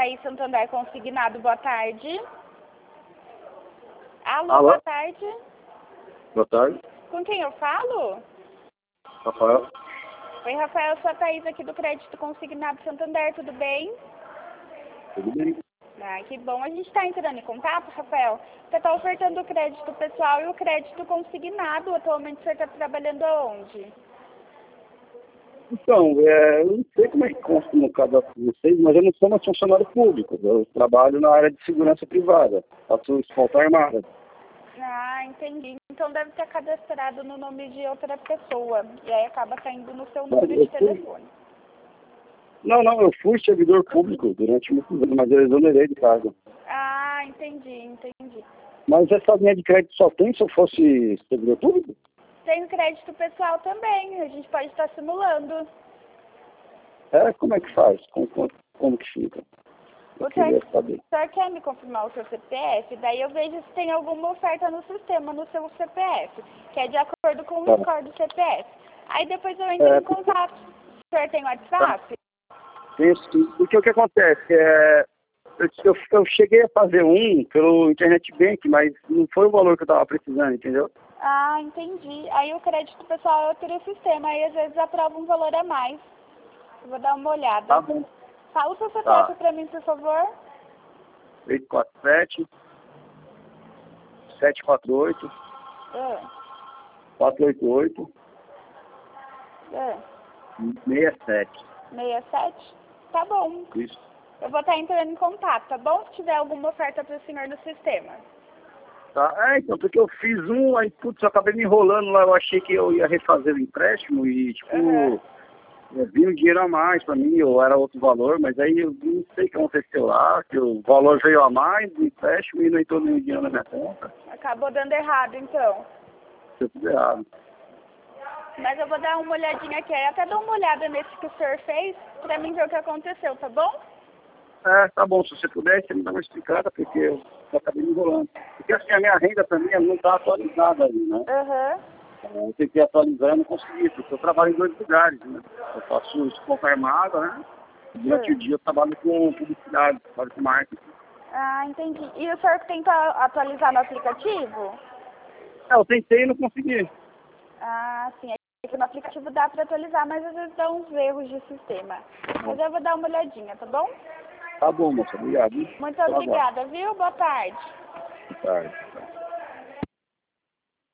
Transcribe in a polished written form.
Thaís Santander Consignado, boa tarde. Alô, Alô? boa tarde. Boa tarde, Com quem eu falo? Rafael. Oi, Rafael, sou a Thaís aqui do Crédito Consignado Santander, tudo bem? Tudo bem? Ah, que bom. A gente está entrando em contato, Rafael. Você está ofertando o crédito pessoal e o crédito consignado. Atualmente você está trabalhando aonde? Então, eu não sei como é que consta no cadastro de vocês, mas eu não sou mais funcionário público. Eu trabalho na área de segurança privada. Faço escolta armada. Ah, entendi. Então deve ter cadastrado no nome de outra pessoa. E aí acaba caindo no seu número de telefone. Não, eu fui servidor público durante muitos anos, mas eu exonerei de cargo. Ah, entendi. Mas essa linha de crédito só tem se eu fosse servidor público? Tem o crédito pessoal também. A gente pode estar simulando. Como é que faz? Como que fica? Eu queria saber. O senhor quer me confirmar o seu CPF? Daí eu vejo se tem alguma oferta no sistema, no seu CPF, que é de acordo com o score do CPF. Aí depois eu entro em contato. O senhor tem WhatsApp? Tem sim. Porque o que acontece? Eu cheguei a fazer um pelo Internet Bank, mas não foi o valor que eu estava precisando, entendeu? Ah, entendi. Aí o crédito pessoal é outro sistema, aí às vezes aprova um valor a mais. Eu vou dar uma olhada. Tá bom. Fala o seu CPF Tá. pra mim, por favor. 847 748 Ah, 488 ah. 67. 67? Tá bom. Isso. Eu vou estar entrando em contato, tá bom? Se tiver alguma oferta para o senhor no sistema. Tá. Então, porque eu fiz um, aí, putz, eu acabei me enrolando lá, eu achei que eu ia refazer o empréstimo e, tipo, eu vi um dinheiro a mais pra mim, ou era outro valor, mas aí eu não sei o que aconteceu lá, que o valor veio a mais do empréstimo e não entrou nenhum dinheiro na minha conta. Acabou dando errado, então. Deu tudo errado. Mas eu vou dar uma olhadinha aqui, aí até dar uma olhada nesse que o senhor fez, pra mim ver o que aconteceu, tá bom? Tá bom, se você puder, você me dá uma explicada, porque eu acabei me enrolando. Porque assim, a minha renda também não está atualizada ali, né? Eu tentei atualizar e não consegui, porque eu trabalho em 2 lugares, né? Eu faço escolta armada, né? Durante o dia eu trabalho com publicidade, trabalho com marketing. Ah, entendi. E o senhor tenta atualizar no aplicativo? Eu tentei e não consegui. Ah, sim. É que no aplicativo dá pra atualizar, mas às vezes dá uns erros de sistema. Mas eu vou dar uma olhadinha, tá bom? Tá bom, moça, obrigado. Muito obrigada, viu? Boa tarde. Boa tarde.